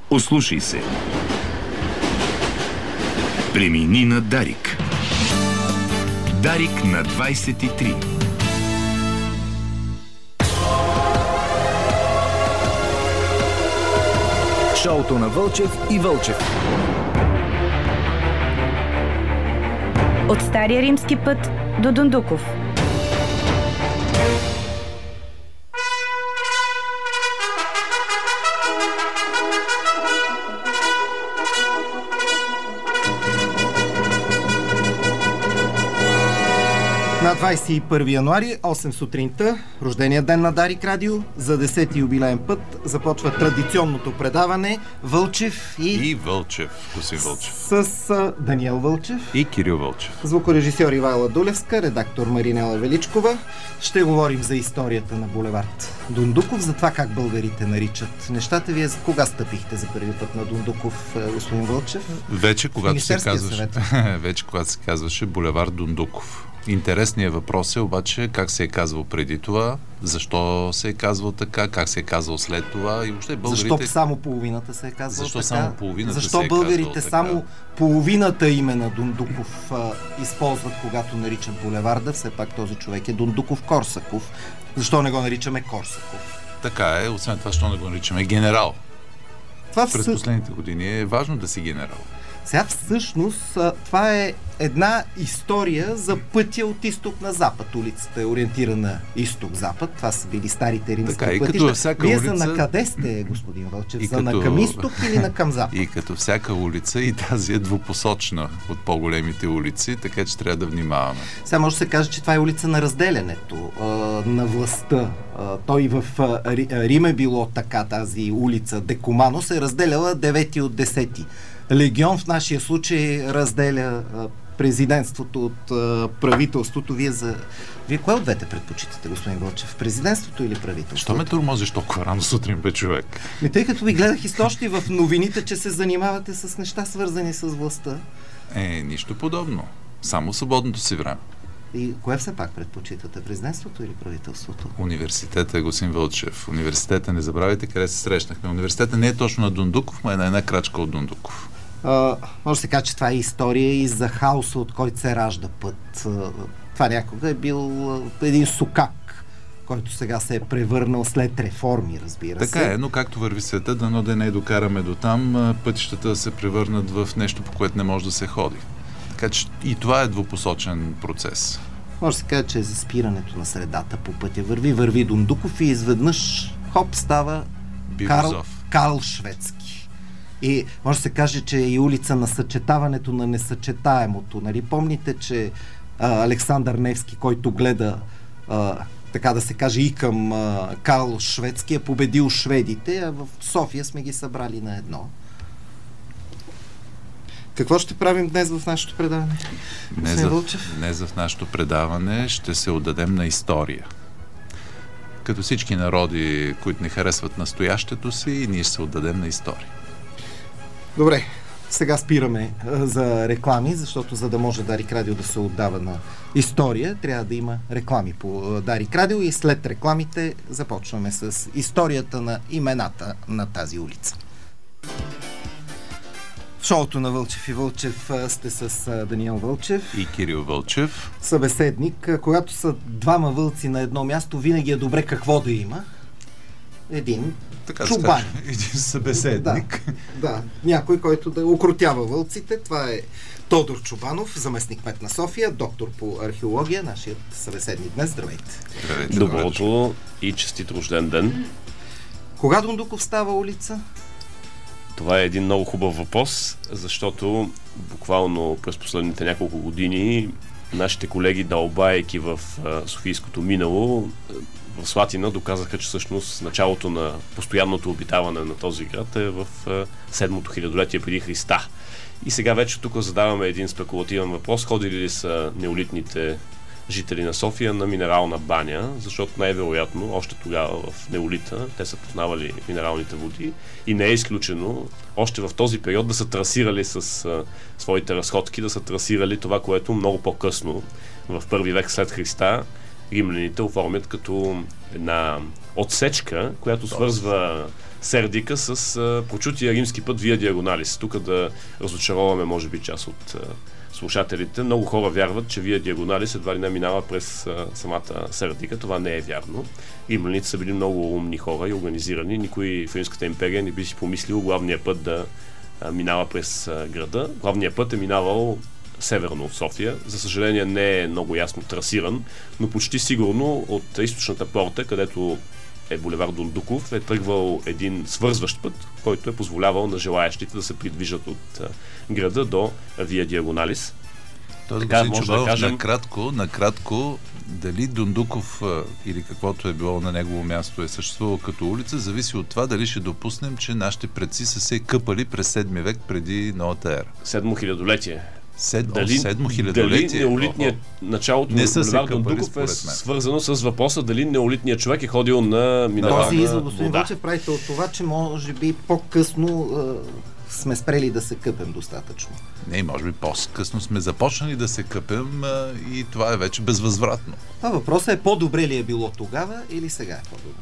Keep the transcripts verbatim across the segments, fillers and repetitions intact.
Ослушай се. Премини на Дарик. Дарик на двайсет и три. Шоуто на Вълчев и Вълчев. От Стария римски път до Дондуков. На двайсет и първи януари, осем сутринта, рождения ден на Дарик Радио, за десети юбилеен път започва традиционното предаване Вълчев и... И Вълчев, господин Вълчев. С, с Даниел Вълчев. И Кирил Вълчев. Звукорежисьор Ивайла Дулевска, редактор Маринела Величкова. Ще говорим за историята на булевард Дондуков, за това как българите наричат нещата. Вие кога стъпихте за първи път на Дондуков, господин Вълчев? Вече, когато се казваше, вече когато се казваше булевард Дондуков. Интересният въпрос е обаче как се е казвал преди това, защо се е казвал така, как се е казвал след това и въобще българите... Защо само половината се е казвал защо така? Само половината защо се е българите казвал само така? половината име на Дондуков а, използват, когато наричат булеварда? Все пак този човек е Дондуков Корсаков. Защо не го наричаме Корсаков? Така е, освен това, защо не го наричаме генерал? Това През всъ... последните години е важно да си генерал. Сега всъщност това е една история за пътя от изток на запад. Улицата е ориентирана изток-запад. Това са били старите римски така, и пътища. като всяка Вие улица... за на къде сте, господин Вълчев? И за като... на към изток или на към запад? И като всяка улица, и тази е двупосочна от по-големите улици, така че трябва да внимаваме. Сега може да се каже, че това е улица на разделянето, на властта. Той в Рим е било така, тази улица Декумано се разделяла девети от десети. Легион в нашия случай разделя президентството от правителството. Вие за... Вие кое от двете предпочитате, господин Вълчев? Президентството или правителството? Що ме тормозиш толкова рано сутрин, бе, човек? Ми, тъй като ви гледах и снощи в новините, че се занимавате с неща, свързани с властта. Е, нищо подобно. Само свободното си време. И кое все пак предпочитате? Президентството или правителството? Университета, господин Вълчев. Университета, не забравяйте къде се срещнахме. Университета не е точно на Дондуков, но е на една крачка от Дондуков. А, може да се каже, че това е история и за хаоса, от който се ражда път. Това някога е бил един сукак, който сега се е превърнал след реформи, разбира се. Така е, но както върви света, дано да не докараме до там, пътищата се превърнат в нещо, по което не може да се ходи. Така че и това е двупосочен процес. Може да се каже, че е за спирането на средата по пътя. Върви, върви Дондуков и изведнъж хоп, става Карл, Карл Шведски. И може да се каже, че е и улица на съчетаването на несъчетаемото. Нали? Помните, че а, Александър Невски, който гледа а, така да се каже и към а, Карл Шведски, е победил шведите, а в София сме ги събрали на едно. Какво ще правим днес в нашето предаване? Днес, в, днес в нашето предаване ще се отдадем на история. Като всички народи, които не харесват настоящето си, ние ще се отдадем на история. Добре, сега спираме а, за реклами, защото за да може Дарик Радио да се отдава на история, трябва да има реклами по а, Дарик Радио и след рекламите започваме с историята на имената на тази улица. В шоуто на Вълчев и Вълчев сте с Даниел Вълчев и Кирил Вълчев, събеседник. Когато са двама вълци на едно място, винаги е добре какво да има. Един така чубан. Да един събеседник. Да, да, някой, който да укротява вълците. Това е Тодор Чубанов, заместник кмет на София, доктор по археология, нашият събеседник днес. Здравейте. Здравейте. Доброто и честит рожден ден. Кога Дондуков става улица? Това е един много хубав въпрос, защото буквално през последните няколко години нашите колеги, дълбайки в софийското минало, в Слатина доказаха, че всъщност началото на постоянното обитаване на този град е в седмото хилядолетие преди Христа. И сега вече тук задаваме един спекулативен въпрос. Ходили ли са неолитните жители на София на минерална баня, защото най-вероятно още тогава в неолита те са познавали минералните води и не е изключено още в този период да са трасирали с а, своите разходки, да са трасирали това, което много по-късно в първи век след Христа римляните оформят като една отсечка, която свързва Сердика с а, прочутия римски път Вия Диагоналис. Тук да разочароваме, може би, част от а, слушателите. Много хора вярват, че Вия Диагоналис едва ли не минава през а, самата Сердика. Това не е вярно. Римляните са били много умни хора и организирани. Никой в Римската империя не би си помислил главния път да а, минава през а, града. Главният път е минавал северно от София. За съжаление не е много ясно трасиран, но почти сигурно от източната порта, където е булевард Дондуков, е тръгвал един свързващ път, който е позволявал на желаящите да се придвижат от а, града до Вия Диагоналис. Тоест, господин Чубалов, да кажем... накратко, накратко, дали Дондуков а, или каквото е било на негово място е съществувало като улица, зависи от това дали ще допуснем, че нашите предци са се къпали през седми век преди новата ера. Седмо хилядолетие. Сед... дали, седмо хилядолетие. Дали неолитният началото на булевард Дондуков е свързано с въпроса дали неолитният човек е ходил на минала. Този извод, господин Вълчев, правите от това, че може би по-късно е, сме спрели да се къпем достатъчно. Не, може би по-късно сме започнали да се къпем е, и това е вече безвъзвратно. А въпросът е по-добре ли е било тогава или сега е по-добре?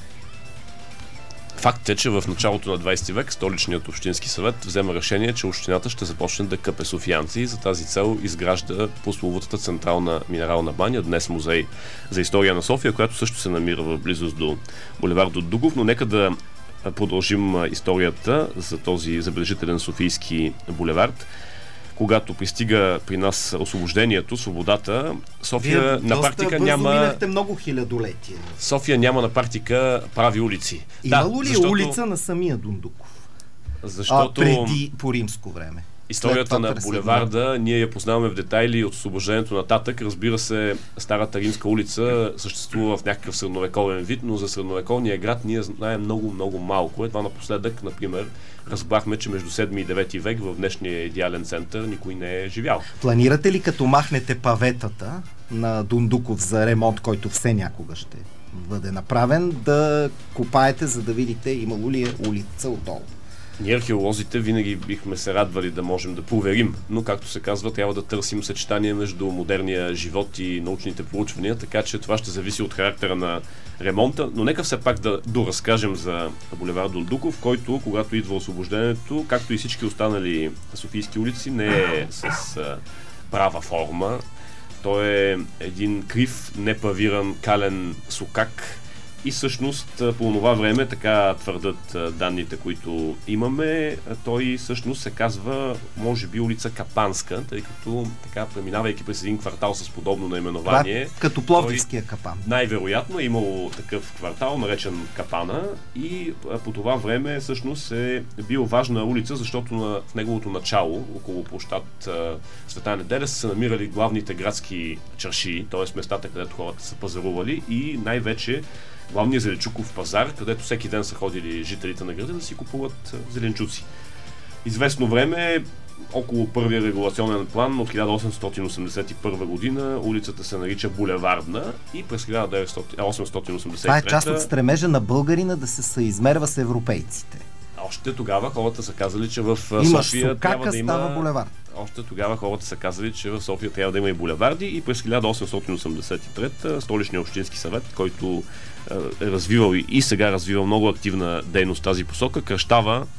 Факт е, че в началото на двайсети век столичният общински съвет взема решение, че общината ще започне да къпе софиянци и за тази цел изгражда прословутата централна минерална баня, днес музей за история на София, която също се намира в близост до булевард Дондуков, но нека да продължим историята за този забележителен софийски булевард. Когато пристига при нас освобождението, свободата, София Вие на практика няма... минахте много хилядолетия. София няма на практика прави улици. Имало да, ли защото... улица на самия Дондуков? Защото... А, преди по римско време. Историята на булеварда, ние я познаваме в детайли от освобождението нататък. Разбира се, старата римска улица съществува в някакъв средновековен вид, но за средновековния град ние знаем много, много малко. Едва напоследък, например, разбрахме, че между седми и девети век в днешния идеален център никой не е живял. Планирате ли, като махнете паветата на Дондуков за ремонт, който все някога ще бъде направен, да копаете, за да видите имало ли е улица отдолу? Ние археолозите винаги бихме се радвали да можем да проверим, но както се казва, трябва да търсим съчетание между модерния живот и научните проучвания, така че това ще зависи от характера на ремонта, но нека все пак да доразкажем за булевард Дондуков, който, когато идва освобождението, както и всички останали софийски улици, не е с а, права форма. Той е един крив, непавиран кален сокак. И всъщност по това време, така твърдат данните, които имаме, той всъщност се казва, може би, улица Капанска, тъй като така, преминавайки през един квартал с подобно наименование. Това, като Пловдивския капан. Най-вероятно е имало такъв квартал, наречен Капана, и по това време всъщност е бил важна улица, защото на, в неговото начало, около площад Света Неделя, са се намирали главните градски чаршии, т.е. местата, където хората са пазарували, и най-вече главният зеленчуков пазар, където всеки ден са ходили жителите на града да си купуват зеленчуци. Известно време, около първия регулационен план от хиляда осемстотин осемдесет и първа година, улицата се нарича Булевардна и през хиляда осемстотин осемдесет и трета... Това е част от стремежа на българина да се съизмерва с европейците. Още тогава хората са казали, че в Имаш София сукака, трябва да има... става булевард. Още тогава хората са казали, че в София трябва да има и булеварди, и през хиляда осемстотин осемдесет и трета столичният общински съвет, който е развивал и сега развива много активна дейност в тази посока, кръщава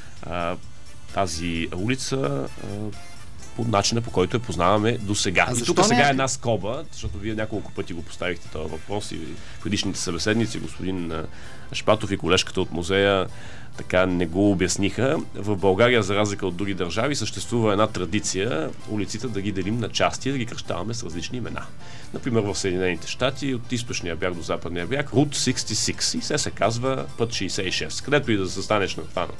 а, тази улица а, по начина, по който я познаваме до сега. И тук сега е една скоба, защото вие няколко пъти го поставихте този въпрос и предишните събеседници, господин Шпатов и колежката от музея, така не го обясниха. В България, за разлика от други държави, съществува една традиция улиците да ги делим на части, да ги кръщаваме с различни имена. Например, в Съединените щати, от източния бряг до западния бряг, Route шейсет и шест, и се се казва път шейсет и шест. Където и да застанеш на това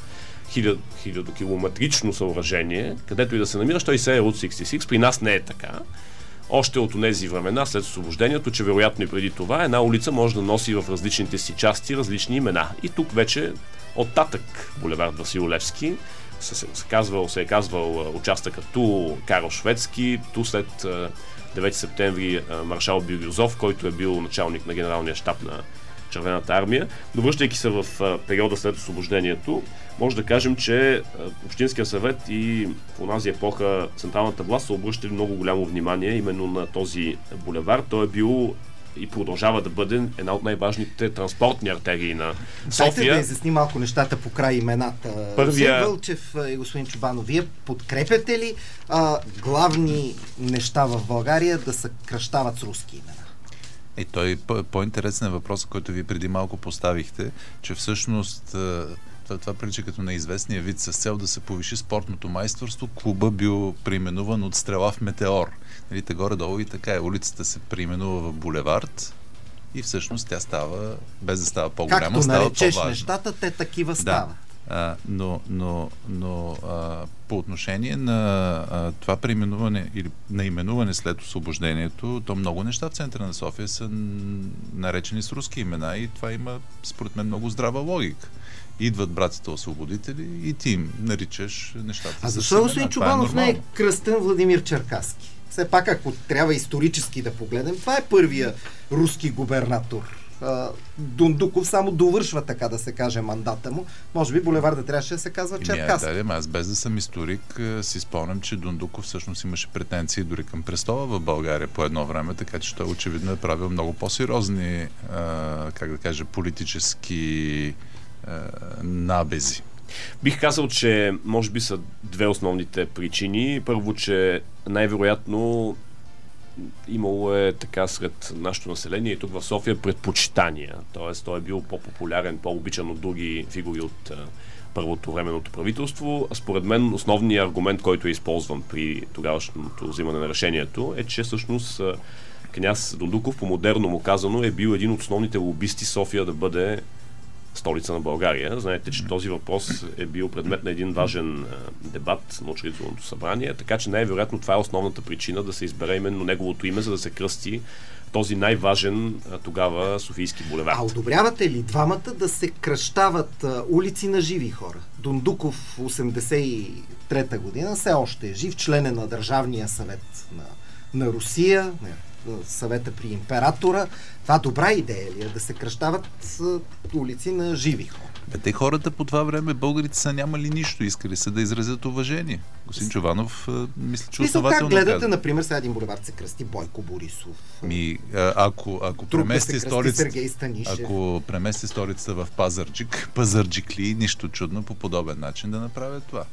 хилядокилометрично съоръжение, където и да се намираш, той се е Route шейсет и шест. При нас не е така. Още от тези времена, след освобождението, че вероятно и преди това, една улица може да носи в различните си части различни имена. И тук вече оттатък булевард Васил Левски се, се, се, казвал, се е казвал участъкът ту Карл Шведски, ту след девети септември маршал Бирюзов, който е бил началник на генералния щаб на Червената армия. Но връщайки се в периода след освобождението, може да кажем, че Общинския съвет и в онази епоха централната власт са обръщали много голямо внимание именно на този булевард. Той е бил и продължава да бъде една от най-важните транспортни артерии на София. Дайте да изясни малко нещата по край имената. Първия... Господин Вълчев и господин Чобанов, вие подкрепяте ли а, главни неща в България да се кръщават с руски имена? Е, той по-интересен е въпрос, който ви преди малко поставихте, че всъщност това, това прилича като неизвестния вид с цел да се повиши спортното майсторство. Клуба бил преименуван от Стрела в Метеор. Нали, горе-долу и така е. Улицата се преименува в Булевард и всъщност тя става, без да става по-голяма, както става наречеш по-важна. нещата, те такива да. стават. А, но но, но а, по отношение на а, това преименуване или наименуване след освобождението, то много неща в центъра на София са наречени с руски имена и това има, според мен, много здрава логика. Идват братите освободители и ти им наричаш нещата. А защо господин Чобанов е не е кръстен Владимир Черкасски? Все пак, ако трябва исторически да погледнем, това е първия руски губернатор. Дундуков само довършва, така да се каже, мандата му. Може би булеварда трябваше да се казва Черкаски. Да, да, аз без да съм историк си спомням, че Дундуков всъщност имаше претенции дори към престола в България по едно време, така че той очевидно е правил много по-сериозни, а, как да кажа, политически а, набези. Бих казал, че може би са две основните причини. Първо, че най-вероятно имало е така сред нашето население и тук в София предпочитания. Тоест, той е бил по-популярен, по-обичан от други фигури от а, първото временното правителство. А според мен основният аргумент, който е използван при тогавашното взимане на решението, е, че всъщност а, княз Дундуков, по-модерно му казано, е бил един от основните лобисти София да бъде столица на България. Знаете, че този въпрос е бил предмет на един важен а, дебат на учредителното събрание, така че най-вероятно това е основната причина да се избере именно неговото име, за да се кръсти този най-важен а, тогава Софийски булевард. А одобрявате ли двамата да се кръщават а, улици на живи хора? Дундуков в осемдесет и трета година все още е жив, член е на Държавния съвет на, на Русия, на съвета при императора. Това добра идея ли е да се кръщават а, улици на живи хора? Бе, те хората по това време, българите са нямали нищо, искали са да изразят уважение. Господин Чобанов, а, мисля, че основателно как гледате, каза. Например, сега един булевард се кръсти Бойко Борисов. Ми, а, ако, ако премести столицата, Станишев. ако премести столицата в Пазарджик, Пазарджикли, нищо чудно по подобен начин да направят това.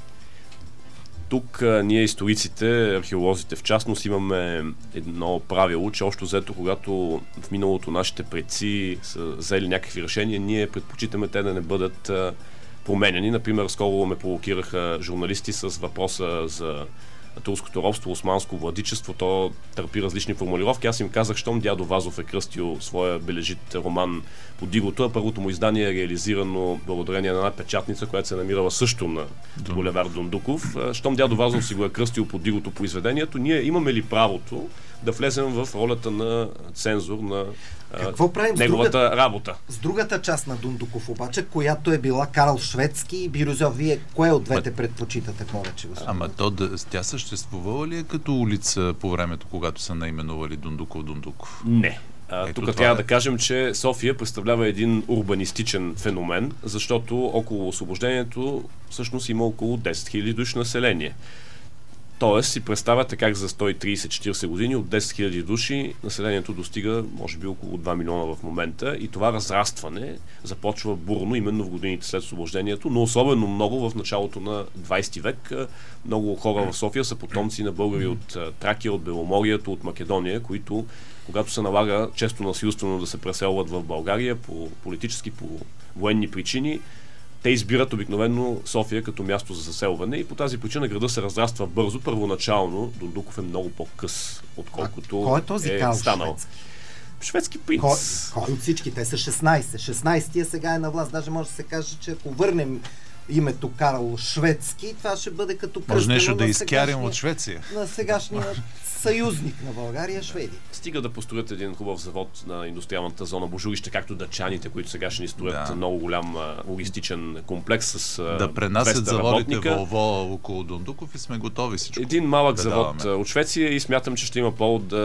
Тук а, ние историците, археолозите в частност, имаме едно правило, че още взето, когато в миналото нашите предци са взели някакви решения, ние предпочитаме те да не бъдат а, променени. Например, скоро ме провокираха журналисти с въпроса за турското робство, османско владичество, то търпи различни формулировки. Аз им казах, щом дядо Вазов е кръстил своя бележит роман по Дигото, а първото му издание е реализирано благодарение на една печатница, която се е намирала също на булевард Дундуков. Щом дядо Вазов си го е кръстил по Дигото произведението, ние имаме ли правото да влезем в ролята на цензор на Какво правим неговата с другата, работа? С другата част на Дундуков обаче, която е била Карл Шведски и Бирюзов. Вие кое от двете предпочитате повече? Господин? Ама то, да, тя съществувала ли е като улица по времето, когато са наименували Дундуков Дундуков? Не. А, тук трябва е. да кажем, че София представлява един урбанистичен феномен, защото около освобождението всъщност има около десет хиляди души население. Тоест си представяте как за сто и трийсет до четирийсет години от десет хиляди души населението достига може би около два милиона в момента и това разрастване започва бурно именно в годините след освобождението, но особено много в началото на двайсети век. Много хора в София са потомци на българи от Тракия, от Беломорието, от Македония, които когато се налага често насилствено да се преселват в България по политически, по военни причини, те избират обикновено София като място за заселване и по тази причина града се разраства бързо. Първоначално Дундуков е много по-къс, отколкото а кой е, този е станал. Шведски? Шведски принц. Кой, кой от всички? Те са шестнайсет. шестнайсетия сега е на власт. Даже може да се каже, че ако върнем името Карл Шведски, това ще бъде като кръстено. Може нещо да изкарим от Швеция. На сегашния съюзник на България, Шведи. Стига да построят един хубав завод на индустриалната зона Божурище, както дъчаните, които сега ще ни строят да. много голям логистичен комплекс с да пренасят заводите Волво около Дундуков и сме готови всичко. Един малък да завод даваме. от Швеция и смятам, че ще има повод да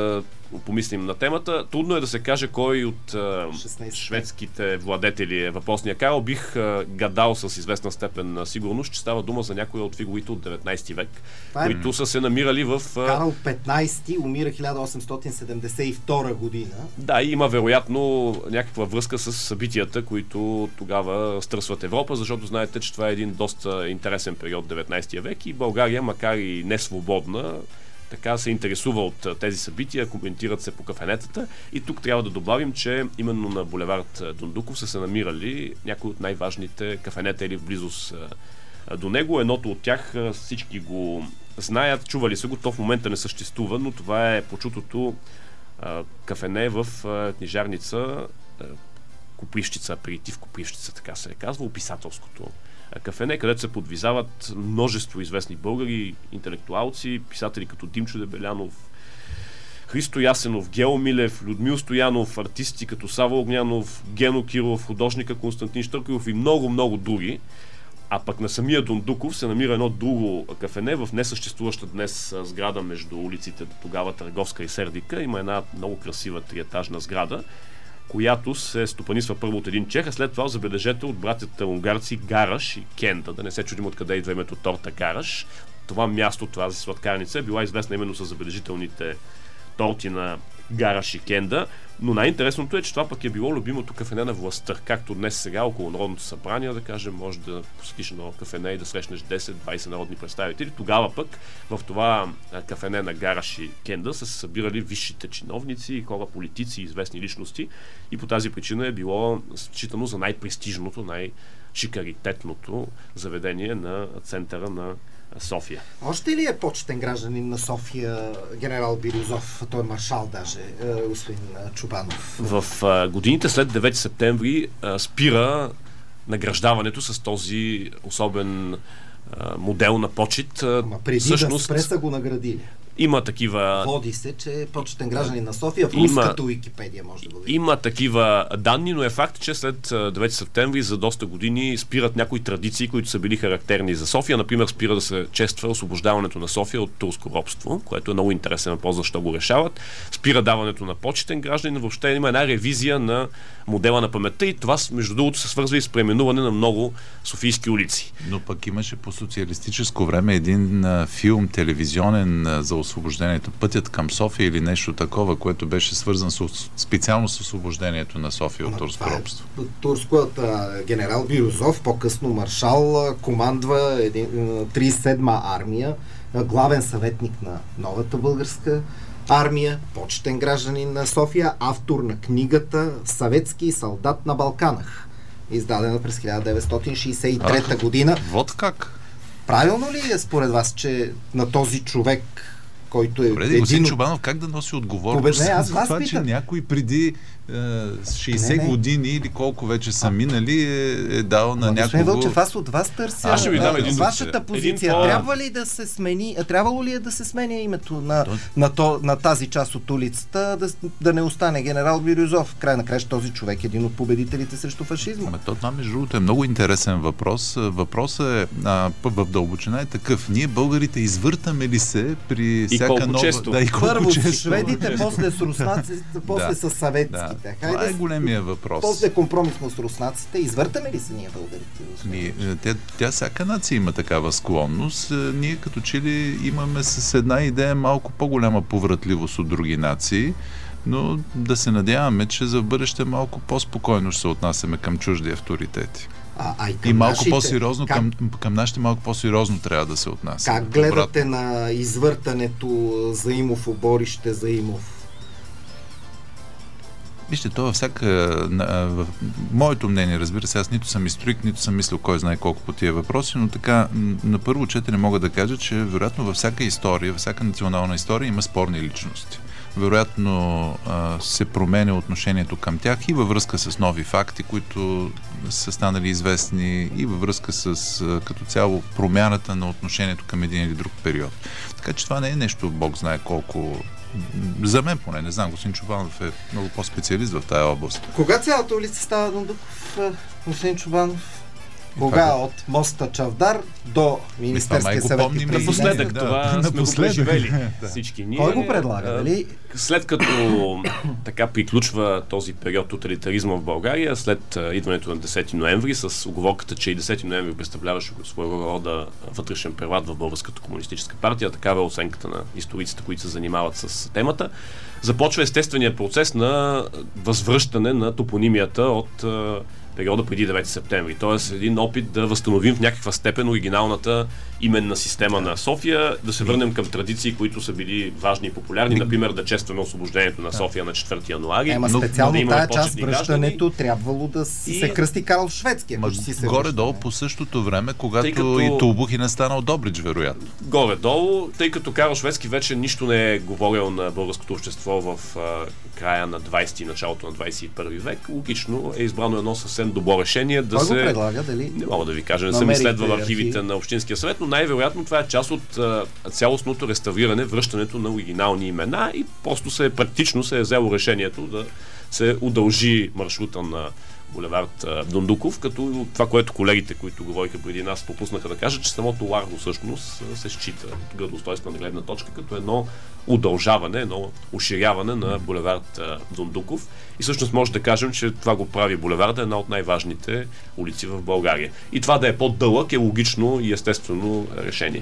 помислим на темата. Трудно е да се каже кой от а, шведските владетели е въпросния Карл. Бих а, гадал с известна степен на сигурност, че става дума за някои от фигурите от деветнайсети век, е... които са се намирали в... А... Карл петнайсети умира хиляда осемстотин седемдесет и втора година. Да, и има вероятно някаква връзка с събитията, които тогава стърсват Европа, защото знаете, че това е един доста интересен период деветнайсети век и България, макар и не свободна, така се интересува от тези събития, коментират се по кафенетата и тук трябва да добавим, че именно на булевард Дондуков са се намирали някои от най-важните кафенета или в близост до него. Едното от тях всички го знаят, чували са го, то в момента не съществува, но това е почутото кафене в книжарница Копривщица, аперитив Копривщица, така се е казва, описателското кафене, където се подвизават множество известни българи, интелектуалци, писатели като Димчо Дебелянов, Христо Ясенов, Гео Милев, Людмил Стоянов, артисти като Сава Огнянов, Гено Киров, художника Константин Щърков и много-много други. А пък на самия Дондуков се намира едно друго кафене в несъществуваща днес сграда между улиците тогава Търговска и Сердика. Има една много красива триетажна сграда, която се стопанисва първо от един чех, а след това забележете от братята унгарци Гараш и Кенда. Да не се чудим откъде идва името торта Гараш. Това място, тази сладкарница е била известна именно с забележителните торти на Гараш и Кенда, но най-интересното е, че това пък е било любимото кафене на властта. Както днес сега около Народното събрание, да кажем, може да посетиш едно кафене и да срещнеш десет-двайсет народни представители. Тогава пък в това кафене на Гараш и Кенда са се събирали висшите чиновници, хора, политици, известни личности и по тази причина е било считано за най-престижното, най-шикаритетното заведение на центъра на София. Още ли е почетен гражданин на София генерал Бирюзов? Той е маршал даже, господин Чобанов. В годините след девети септември спира награждаването с този особен модел на почет. Ама преди Всъщност, да спре са го наградили. Има такива... Води се, че е почетен гражданин на София в руската Уикипедия, може да го видим. Има такива данни, но е факт, че след девети септември за доста години спират някои традиции, които са били характерни за София. Например, спира да се чества освобождаването на София от турско робство, което е много интересен въпрос, защо го решават. Спира даването на почетен гражданин. Въобще има една ревизия на модела на паметта и това, между другото, се свързва и с преименуване на много софийски улици. Но пък имаше по социалистическо време един а, филм телевизионен а, за освобождението, Пътят към София или нещо такова, което беше свързан с, специално с освобождението на София от турско робство. Е, турската генерал Бирюзов, по-късно маршал, командва тридесет и седма армия, главен съветник на новата българска армия, почетен гражданин на София, автор на книгата Съветски солдат на Балканах, издадена през хиляда деветстотин шейсет и трета Ах, година. Вот как? Правилно ли е според вас, че на този човек, който е... Добре, един... Господин Чобанов, как да носи отговорност? Не, аз вас това, питам. Че някой преди шейсет не, не. години или колко вече са минали е, е дал на някого... Господин Вълчев, аз от вас търся аз ще ви дам един вашата позиция. Един трябва ли да се смени, трябвало ли е да се сменя името на, на, на, то, на тази част от улицата, да, да не остане генерал Бирюзов? В край на края този човек е един от победителите срещу фашизма. Ама това, между другото, е много интересен въпрос. Въпросът е а, в дълбочина е такъв. Ние българите извъртаме ли се при и всяка нова... Често. Да, и първо често. с шведите, после с руснаците, после да, с съветските. Да. Това е големия въпрос. После компромисно с руснаците. Извъртаме ли се ние българите? Ние, тя, тя всяка нация има такава склонност. Ние като че ли имаме с една идея малко по-голяма повратливост от други нации, но да се надяваме, че за бъдеще малко по-спокойно ще се отнасяме към чужди авторитети. А, а и, и малко нашите, по-сериозно, как, към, към нашите малко по-сериозно трябва да се отнася. Как гледате на извъртането Заимов оборище Заимов? Вижте, това всяка... В моето мнение, разбира се, аз нито съм историк, нито съм мислил кой знае колко по тия въпроси, но така, на първо четене мога да кажа, че вероятно във всяка история, във всяка национална история има спорни личности. Вероятно а, се променя отношението към тях и във връзка с нови факти, които са станали известни, и във връзка с а, като цяло промяната на отношението към един или друг период. Така че това не е нещо, Бог знае колко... За мен поне, не знам, господин Чобанов е много по-специалист в тая област. Кога цялата улица става Дондуков, господин Чобанов? Кога от моста Чавдар до Министерския съвет и президент? Напоследък, да, това сме го преживели всички ние. Кой го предлага, дали? След като така приключва този период тоталитаризма в България, след идването на десети ноември, с уговорката, че и десети ноември представляваше своего рода вътрешен преврат в Българската комунистическа партия, такава е оценката на историците, които се занимават с темата, започва естественият процес на възвръщане на топонимията от периода преди девети септември. Тоест един опит да възстановим в някаква степен оригиналната именна система на София, да се върнем към традиции, които са били важни и популярни, например да честваме освобождението на София на четвърти януари. Ема специално да тая част връщането трябвало да си и... се кръсти Карл Шведски. Ако си се горе-долу по същото време, когато като... и Толбухин е станал Добрич, вероятно. Горе-долу, тъй като Карл Шведски вече нищо не е говорил на българското общество в а, края на двайсети и началото на двайсет и първи век, логично е избрано едно съвсем добро решение да Той се... го предлага, дали? Не мога да ви кажа, не съм изследвал архивите на Общинския съвет, но най-вероятно това е част от а, цялостното реставриране, връщането на оригинални имена и просто се практично се е взело решението да се удължи маршрута на булевард Дондуков, като това, което колегите, които говориха преди нас, пропуснаха да кажат, че самото Ларго всъщност се счита от градоустройствена гледна точка като едно удължаване, едно уширяване на булевард Дондуков. И всъщност може да кажем, че това го прави булеварда една от най-важните улици в България. И това да е по-дълъг е логично и естествено решение.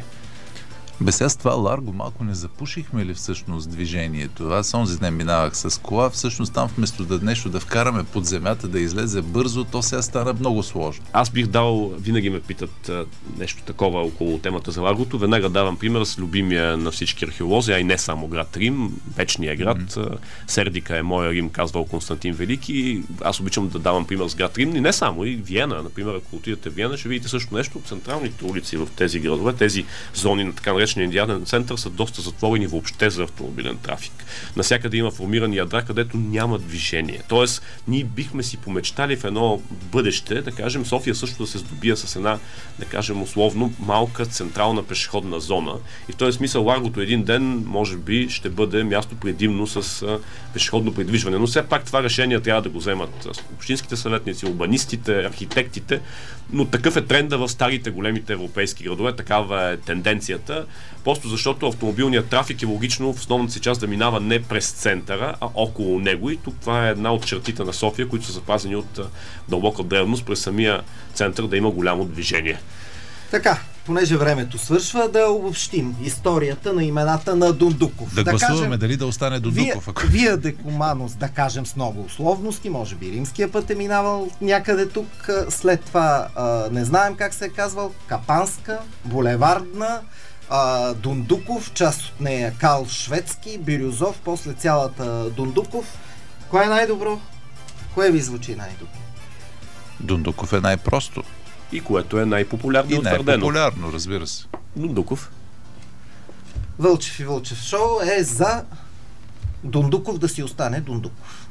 Бе, сега с това Ларго малко не запушихме ли всъщност движението? Аз онзи ден минавах с кола, всъщност там вместо да нещо да вкараме под земята, да излезе бързо, то сега стана много сложно. Аз бих дал, винаги ме питат а, нещо такова около темата за Ларгото, веднага давам пример с любимия на всички археолози, а и не само град Рим, вечния град. Mm-hmm. Сердика е моя Рим, казвал Константин Велики. Аз обичам да давам пример с град Рим, и не само, и Виена, например, ако отидете в Виена, ще видите също нещо от централните улици в тези градове, тези зони на така наречения индианен център са доста затворени въобще за автомобилен трафик. Насякъде има формирани ядра, където няма движение. Тоест, ние бихме си помечтали в едно бъдеще, да кажем, София също да се здобия с една, да кажем, условно малка централна пешеходна зона. И в този смисъл Ларгото един ден, може би, ще бъде място предимно с пешеходно придвижване. Но все пак това решение трябва да го вземат общинските съветници, урбанистите, архитектите, но такъв е тренда в старите големите европейски градове, такава е тенденцията. Просто защото автомобилният трафик е логично в основната си част да минава не през центъра, а около него. И тук това е една от чертите на София, които са запазени от дълбока древност, през самия център да има голямо движение. Така, понеже времето свършва, да обобщим историята на имената на Дондуков. Да, да гласуваме кажем, дали да остане Дондуков. Вие, вие Декуманос, да кажем с много условности, може би римския път е минавал някъде тук, след това а, не знаем как се е казвал, Капанска, Булевардна, а, Дондуков, част от нея Карл Шведски, Бирюзов, после цялата Дондуков. Кое е най-добро? Кое ви звучи най-добро? Дондуков е най-просто. И което е най-популярно и утвърдено. най-популярно, разбира се. Дондуков. Вълчев и Вълчев шоу е за Дондуков да си остане Дондуков.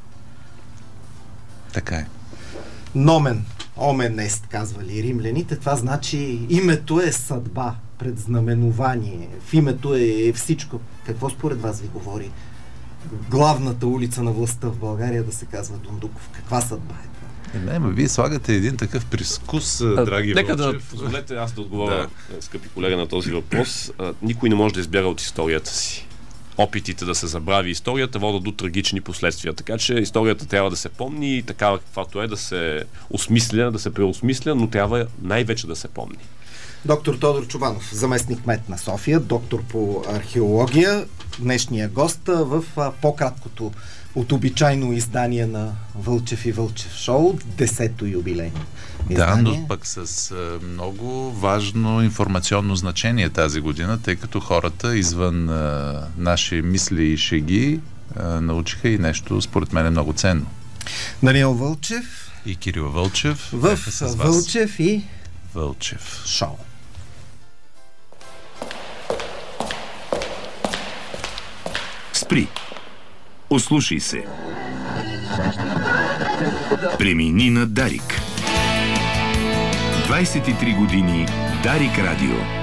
Така е. Номен, омен ест, казвали римляните. Това значи името е съдба, предзнаменование. В името е всичко. Какво според вас ви говори главната улица на властта в България да се казва Дондуков? Каква съдба е? Не, ма вие слагате един такъв прискус, а, драги Нека Вълчев. да позволете аз да отговоря, да. скъпи колега, на този въпрос. А, никой не може да избяга от историята си. Опитите да се забрави историята водят до трагични последствия. Така че историята трябва да се помни и такава каквато е да се осмисля, да се преосмисля, но трябва най-вече да се помни. Доктор Тодор Чобанов, заместник кмет на София, доктор по археология, днешния гост в по-краткото от обичайно издание на Вълчев и Вълчев шоу, десето юбилейно издание. Да, но пък с а, много важно информационно значение тази година, тъй като хората извън а, наши мисли и шеги а, научиха и нещо, според мен, е много ценно. Даниел Вълчев и Кирил Вълчев в Вълчев и Вълчев шоу. Спри. Ослушай се. Премини на Дарик. двайсет и три години Дарик Радио.